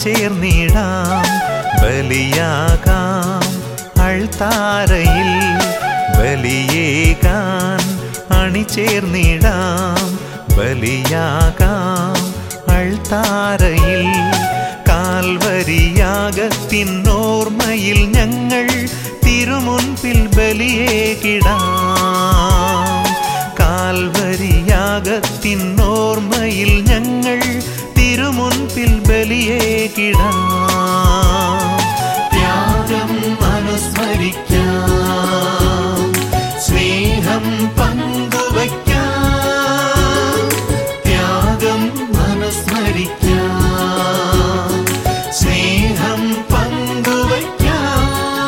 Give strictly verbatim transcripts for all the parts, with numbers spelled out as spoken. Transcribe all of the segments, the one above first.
അണിചേർന്നിടാം ബലിയാകാം അൾത്താരയിൽ ബലിയേകാൻ അണിചേർന്നിടാം ബലിയാകാം അൾത്താരയിൽ കാൽവരിയാഗത്തിനോർമ്മയിൽ ഞങ്ങൾ തിരുമുൻപിൽ ബലിയേകിടാം കാൽവരിയാഗത്തിനോർമ്മയിൽ ഞങ്ങൾ തിരുമുൻപിൽ ബലിയേകിടാം ത്യാഗം അനുസ്മരിക്കാം സ്നേഹം പങ്കുവയ്ക്കാം ത്യാഗം അനുസ്മരിക്കാം സ്നേഹം പങ്കുവയ്ക്കാം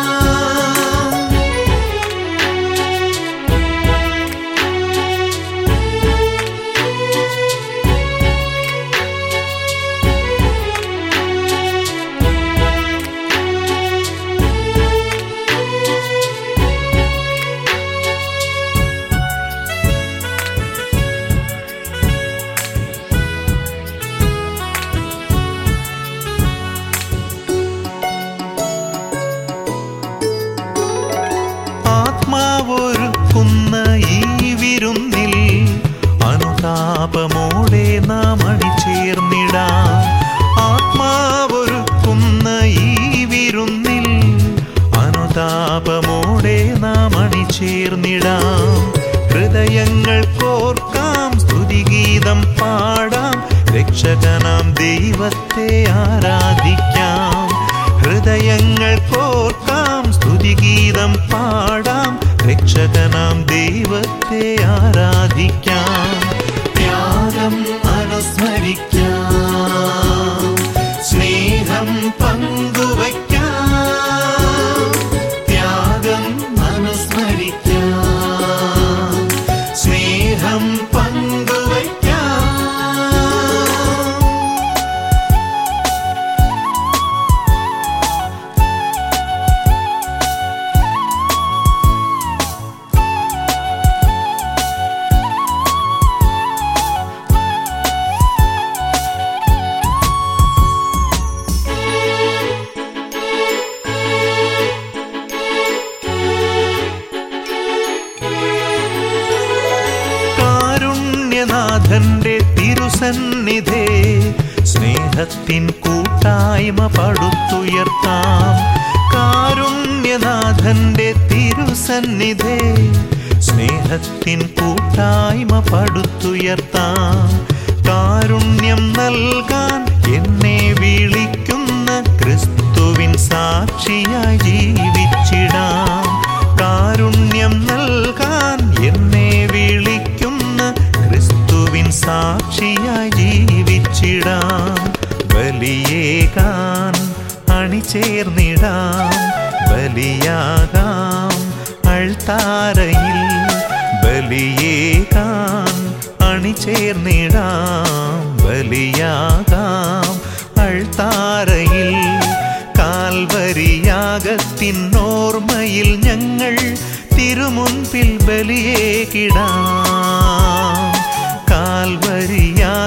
ആത്മാവൊരുക്കുന്ന ഈ വിരുന്നിൽ അനുതാപമോടെ നാം അണിചേർന്നിടാം ആത്മാവൊരുക്കുന്ന ഈ വിരുന്നിൽ അനുതാപമോടെ നാം അണിചേർന്നിടാം ഹൃദയങ്ങൾ കോർക്കാം സ്തുതിഗീതം പാടാം രക്ഷകനാം ദൈവത്തെ ആരാധിക്കാം ഹൃദയങ്ങൾ കോർക്കാം സ്തുതിഗീതം പാടാം രക്ഷകനാം ദൈവത്തെ ആരാധിക്കാം ത്യാഗം അനുസ്മരിക്കാം സ്നേഹം പങ്കുവയ്ക്കാം ത്യാഗം അനുസ്മരിക്കാം സ്നേഹം പങ്കുവയ്ക്കാം നാഥന്റെ തിരുസന്നിധേ സ്നേഹത്തിൻ കൂട്ടായ്മ പടുത്തുയർത്താം കാരുണ്യനാഥന്റെ തിരുസന്നിധേ സ്നേഹത്തിൻ കൂട്ടായ്മ പടുത്തുയർത്താം കാരുണ്യം നൽകാൻ എന്നെ വിളിക്കുന്ന ക്രിസ്തുവിൻ സാക്ഷിയായി ജീവിച്ചിടാം കാരുണ്യം നൽകാൻ എന്നെ വിളിക്കുന്ന ക്രിസ്തുവിൻ സാക്ഷിയായി ജീവിച്ചിടാം ബലിയേകാൻ അണിചേർന്നിടാം ബലിയാകാം അൾത്താരയിൽ ബലിയേകാൻ അണിചേർന്നിടാം ബലിയാകാം അൾത്താരയിൽ കാൽവരിയാഗത്തിനോർമ്മയിൽ ഞങ്ങൾ തിരുമുൻപിൽ ബലിയേകിടാം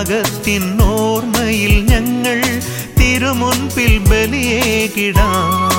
കാൽവരിയാഗത്തിനോർമ്മയിൽ ഞങ്ങൾ തിരുമുൻപിൽ ബലിയേകിടാം